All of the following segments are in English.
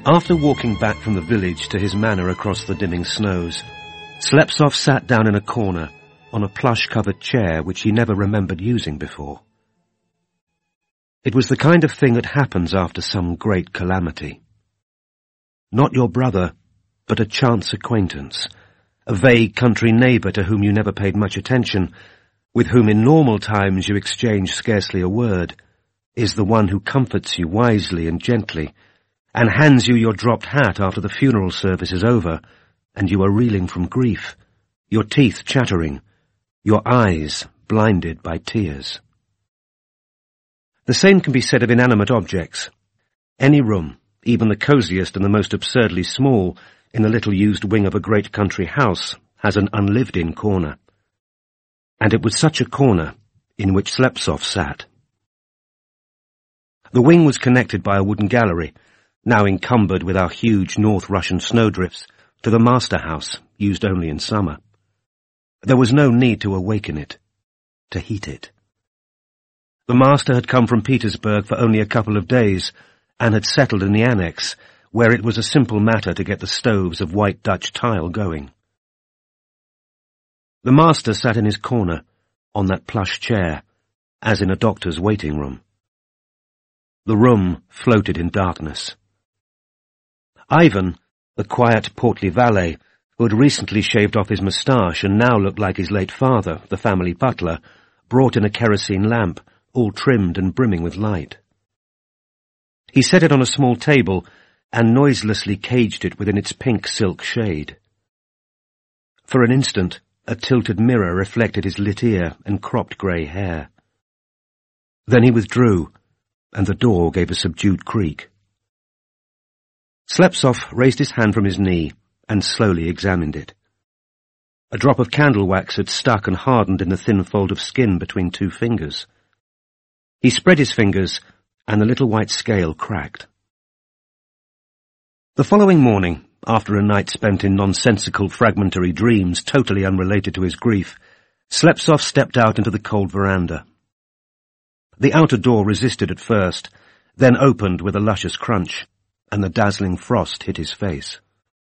After walking back from the village to his manor across the dimming snows, Slepsov sat down in a corner on a plush-covered chair which he never remembered using before. It was the kind of thing that happens after some great calamity. Not your brother, but a chance acquaintance, a vague country neighbour to whom you never paid much attention, with whom in normal times you exchange scarcely a word, is the one who comforts you wisely and gently, and hands you your dropped hat after the funeral service is over, and you are reeling from grief, your teeth chattering, your eyes blinded by tears. The same can be said of inanimate objects. Any room, even the cosiest and the most absurdly small, in the little used wing of a great country house, has an unlived-in corner. And it was such a corner in which Slepsov sat. The wing was connected by a wooden gallery, now encumbered with our huge North Russian snowdrifts, to the master house, used only in summer. There was no need to awaken it, to heat it. The master had come from Petersburg for only a couple of days, and had settled in the annex, where it was a simple matter to get the stoves of white Dutch tile going. The master sat in his corner, on that plush chair, as in a doctor's waiting room. The room floated in darkness. Ivan, the quiet, portly valet, who had recently shaved off his moustache and now looked like his late father, the family butler, brought in a kerosene lamp, all trimmed and brimming with light. He set it on a small table and noiselessly caged it within its pink silk shade. For an instant, a tilted mirror reflected his lit ear and cropped grey hair. Then he withdrew, and the door gave a subdued creak. Slepsov raised his hand from his knee and slowly examined it. A drop of candle wax had stuck and hardened in the thin fold of skin between two fingers. He spread his fingers, and the little white scale cracked. The following morning, after a night spent in nonsensical fragmentary dreams totally unrelated to his grief, Slepsov stepped out into the cold veranda. The outer door resisted at first, then opened with a luscious crunch, and the dazzling frost hit his face.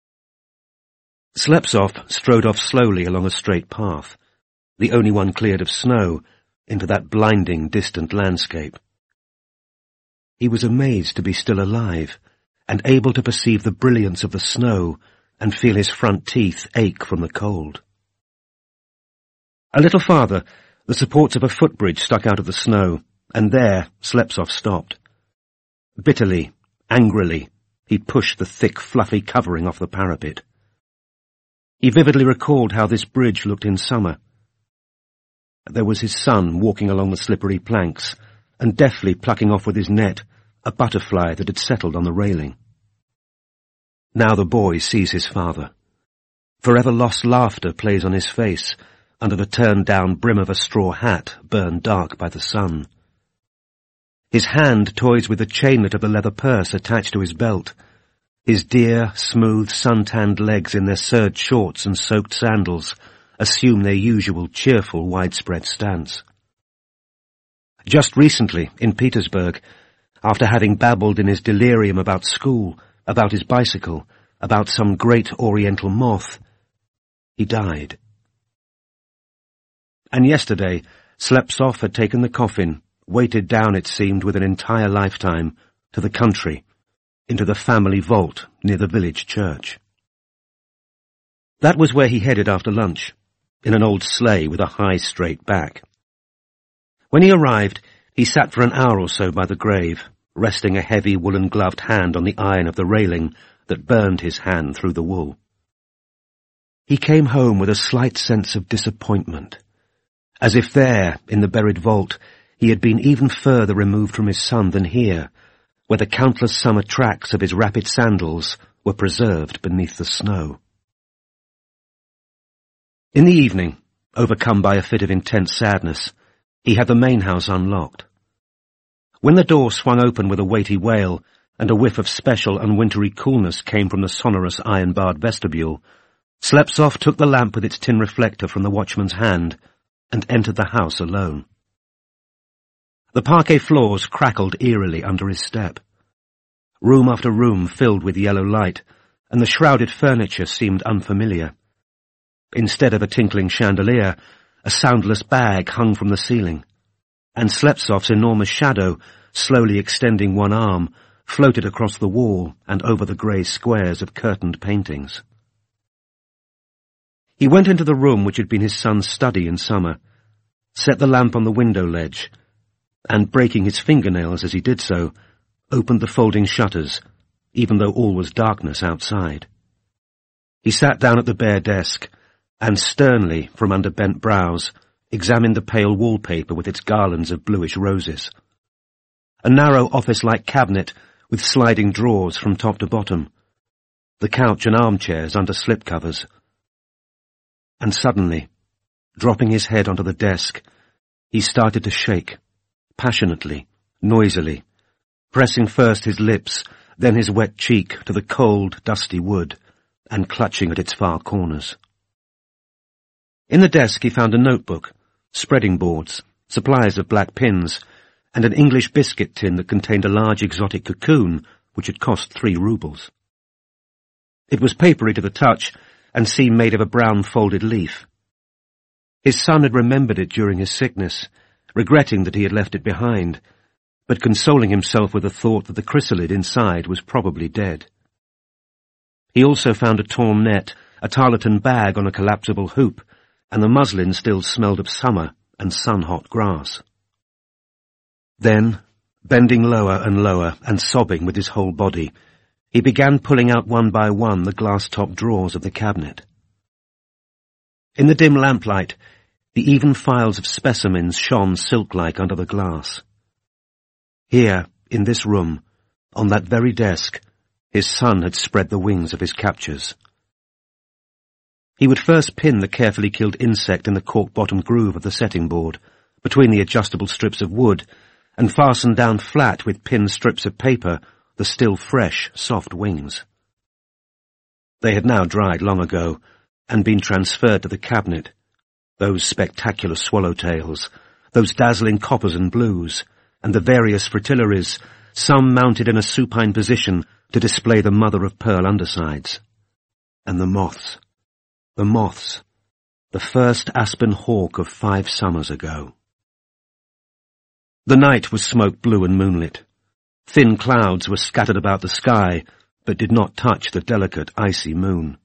Slepsov strode off slowly along a straight path, the only one cleared of snow, into that blinding, distant landscape. He was amazed to be still alive, and able to perceive the brilliance of the snow and feel his front teeth ache from the cold. A little farther, the supports of a footbridge stuck out of the snow, and there Slepsov stopped. Bitterly, angrily, he pushed the thick, fluffy covering off the parapet. He vividly recalled how this bridge looked in summer. There was his son walking along the slippery planks, and deftly plucking off with his net a butterfly that had settled on the railing. Now the boy sees his father. Forever lost laughter plays on his face, under the turned-down brim of a straw hat burned dark by the sun. His hand toys with the chainlet of the leather purse attached to his belt. His dear, smooth, sun-tanned legs in their serge shorts and soaked sandals assume their usual cheerful, widespread stance. Just recently, in Petersburg, after having babbled in his delirium about school, about his bicycle, about some great oriental moth, he died. And yesterday, Slepsov had taken the coffin, weighted down, it seemed, with an entire lifetime, to the country, into the family vault near the village church. That was where he headed after lunch, in an old sleigh with a high, straight back. When he arrived, he sat for an hour or so by the grave, resting a heavy woolen-gloved hand on the iron of the railing that burned his hand through the wool. He came home with a slight sense of disappointment, as if there, in the buried vault, he had been even further removed from his son than here, where the countless summer tracks of his rapid sandals were preserved beneath the snow. In the evening, overcome by a fit of intense sadness, he had the main house unlocked. When the door swung open with a weighty wail, and a whiff of special unwintery coolness came from the sonorous iron-barred vestibule, Slepsov took the lamp with its tin reflector from the watchman's hand and entered the house alone. The parquet floors crackled eerily under his step. Room after room filled with yellow light, and the shrouded furniture seemed unfamiliar. Instead of a tinkling chandelier, a soundless bag hung from the ceiling, and Slepsov's enormous shadow, slowly extending one arm, floated across the wall and over the grey squares of curtained paintings. He went into the room which had been his son's study in summer, set the lamp on the window ledge, and, breaking his fingernails as he did so, opened the folding shutters, even though all was darkness outside. He sat down at the bare desk, and sternly, from under bent brows, examined the pale wallpaper with its garlands of bluish roses. A narrow office-like cabinet with sliding drawers from top to bottom, the couch and armchairs under slipcovers. And suddenly, dropping his head onto the desk, he started to shake, passionately, noisily, pressing first his lips, then his wet cheek to the cold, dusty wood, and clutching at its far corners. In the desk he found a notebook, spreading boards, supplies of black pins, and an English biscuit tin that contained a large exotic cocoon which had cost 3 rubles. It was papery to the touch and seemed made of a brown folded leaf. His son had remembered it during his sickness, regretting that he had left it behind, but consoling himself with the thought that the chrysalid inside was probably dead. He also found a torn net, a tarlatan bag on a collapsible hoop, and the muslin still smelled of summer and sun-hot grass. Then, bending lower and lower and sobbing with his whole body, he began pulling out one by one the glass-topped drawers of the cabinet. In the dim lamplight, the even files of specimens shone silk-like under the glass. Here, in this room, on that very desk, his son had spread the wings of his captures. He would first pin the carefully killed insect in the cork-bottomed groove of the setting board, between the adjustable strips of wood, and fasten down flat with pinned strips of paper the still fresh, soft wings. They had now dried long ago, and been transferred to the cabinet, those spectacular swallowtails, those dazzling coppers and blues, and the various fritillaries, some mounted in a supine position to display the mother-of-pearl undersides. And the moths, the first aspen hawk of 5 summers ago. The night was smoke-blue and moonlit. Thin clouds were scattered about the sky, but did not touch the delicate, icy moon.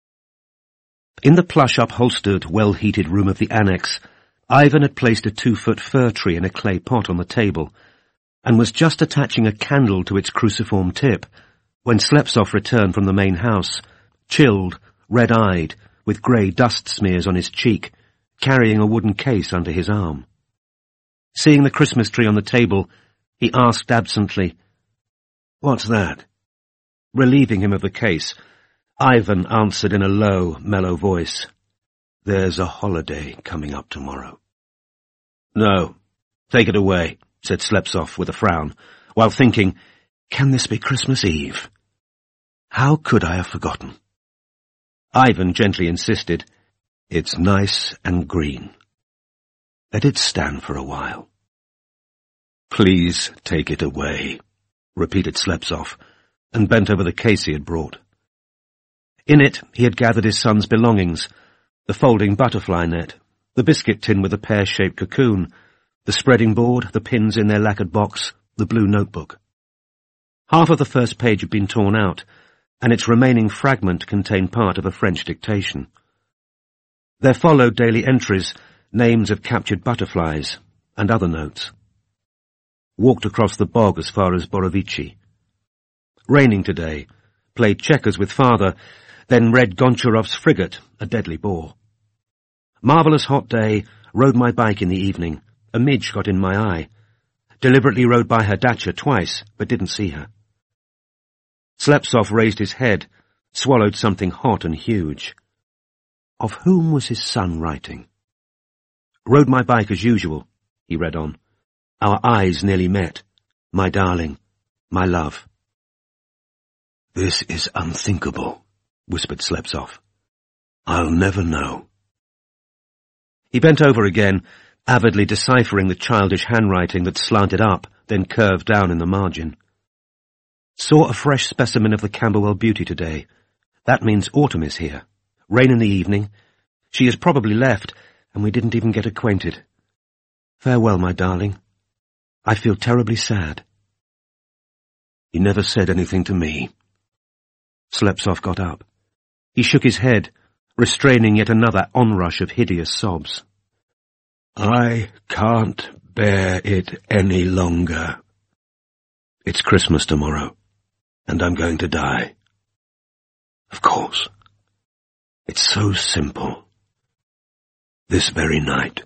In the plush-upholstered, well-heated room of the annex, Ivan had placed a 2-foot fir tree in a clay pot on the table, and was just attaching a candle to its cruciform tip, when Slepsov returned from the main house, chilled, red-eyed, with grey dust smears on his cheek, carrying a wooden case under his arm. Seeing the Christmas tree on the table, he asked absently, "What's that?" Relieving him of the case, Ivan answered in a low, mellow voice, "There's a holiday coming up tomorrow." "No, take it away," said Slepsov with a frown, while thinking, "Can this be Christmas Eve? How could I have forgotten?" Ivan gently insisted, "It's nice and green. Let it stand for a while." "Please take it away," repeated Slepsov, and bent over the case he had brought. In it he had gathered his son's belongings, the folding butterfly net, the biscuit tin with the pear-shaped cocoon, the spreading board, the pins in their lacquered box, the blue notebook. Half of the first page had been torn out, and its remaining fragment contained part of a French dictation. There followed daily entries, names of captured butterflies, and other notes. Walked across the bog as far as Borovichi. Raining today. Played checkers with father, then read Goncharov's Frigate, a deadly bore. Marvellous hot day, rode my bike in the evening. A midge got in my eye. Deliberately rode by her dacha twice, but didn't see her. Slepsov raised his head, swallowed something hot and huge. Of whom was his son writing? Rode my bike as usual, he read on. Our eyes nearly met. My darling, my love. This is unthinkable, whispered Slepsov. I'll never know. He bent over again, avidly deciphering the childish handwriting that slanted up, then curved down in the margin. Saw a fresh specimen of the Camberwell beauty today. That means autumn is here. Rain in the evening. She has probably left, and we didn't even get acquainted. Farewell, my darling. I feel terribly sad. He never said anything to me. Slepsov got up. He shook his head, restraining yet another onrush of hideous sobs. I can't bear it any longer. It's Christmas tomorrow, and I'm going to die. Of course. It's so simple. This very night.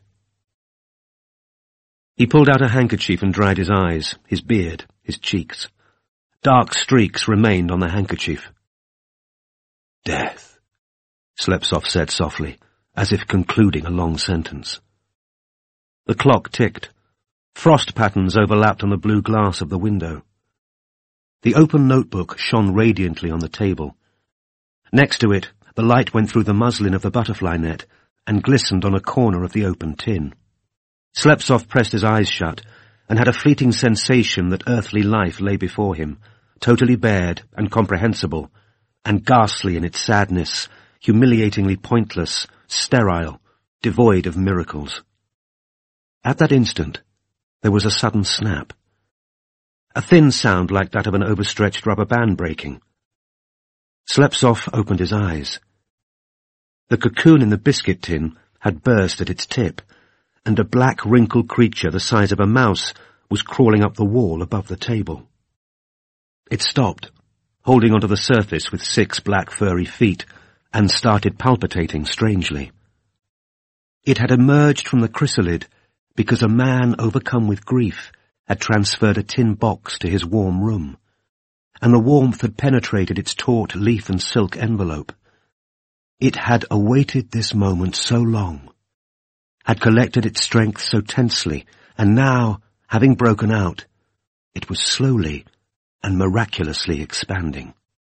He pulled out a handkerchief and dried his eyes, his beard, his cheeks. Dark streaks remained on the handkerchief. Death, Slepsov said softly, as if concluding a long sentence. The clock ticked. Frost patterns overlapped on the blue glass of the window. The open notebook shone radiantly on the table. Next to it, the light went through the muslin of the butterfly net and glistened on a corner of the open tin. Slepsov pressed his eyes shut and had a fleeting sensation that earthly life lay before him, totally bared and comprehensible, and ghastly in its sadness, humiliatingly pointless, sterile, devoid of miracles. At that instant, there was a sudden snap. A thin sound like that of an overstretched rubber band breaking. Slepsov opened his eyes. The cocoon in the biscuit tin had burst at its tip, and a black, wrinkled creature the size of a mouse was crawling up the wall above the table. It stopped, holding onto the surface with 6 black furry feet, and started palpitating strangely. It had emerged from the chrysalid because a man overcome with grief had transferred a tin box to his warm room, and the warmth had penetrated its taut leaf and silk envelope. It had awaited this moment so long, had collected its strength so tensely, and now, having broken out, it was slowly and miraculously expanding.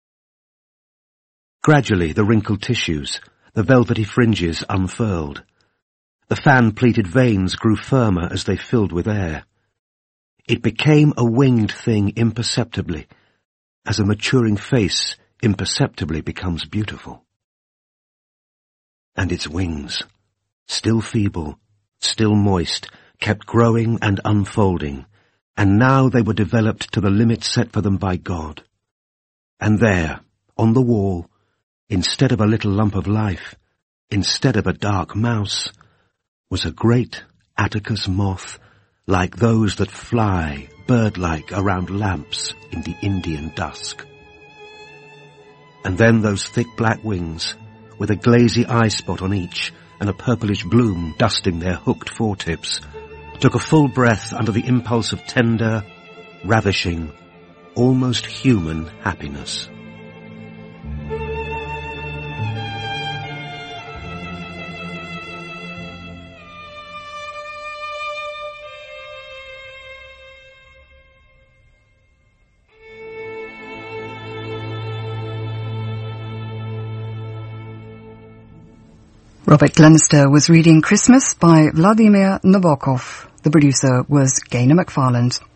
Gradually the wrinkled tissues, the velvety fringes unfurled. The fan-pleated veins grew firmer as they filled with air. It became a winged thing imperceptibly, as a maturing face imperceptibly becomes beautiful. And its wings, still feeble, still moist, kept growing and unfolding, and now they were developed to the limit set for them by God. And there, on the wall, instead of a little lump of life, instead of a dark mouse, was a great Atticus moth, like those that fly, bird-like, around lamps in the Indian dusk. And then those thick black wings, with a glazy eye spot on each, and a purplish bloom dusting their hooked foretips, took a full breath under the impulse of tender, ravishing, almost human happiness. Robert Glenister was reading Christmas by Vladimir Nabokov. The producer was Gaynor MacFarland.